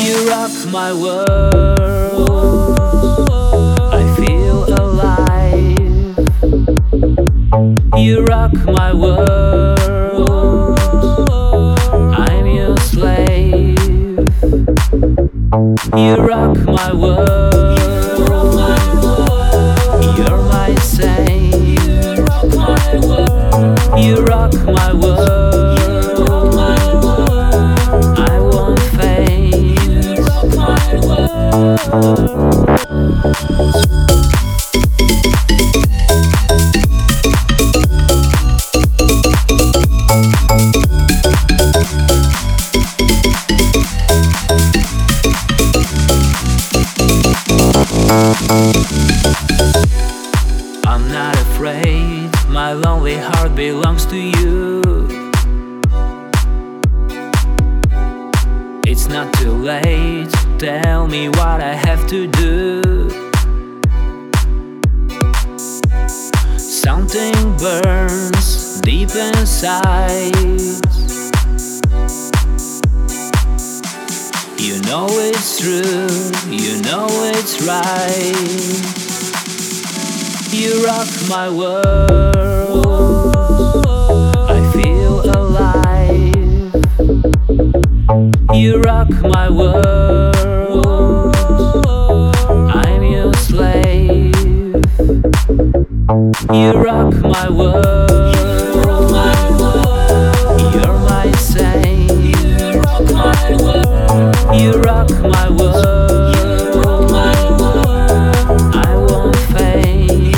You rock my world. I feel alive. You rock my world. I'm your slave. You rock my world. You're my saint. You rock my world. I won't fade. I'm not afraid, my lonely heart belongs to you. It's not too late, tell me what I have to do. Something burns deep inside. You know it's true, you know it's right. You rock my world. I feel alive. You rock my world. I'm your slave. You rock my world. You're my saint. You rock my world. I won't fade.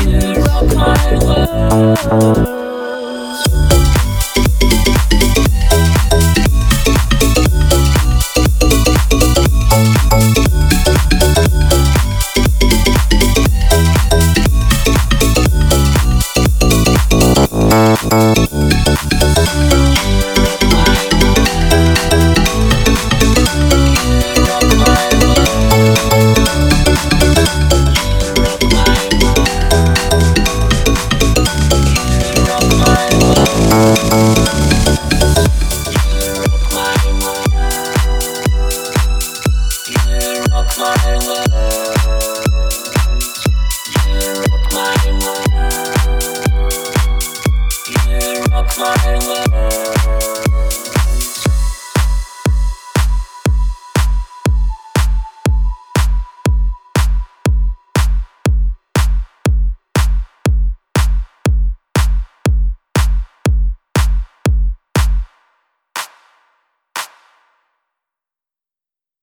My world.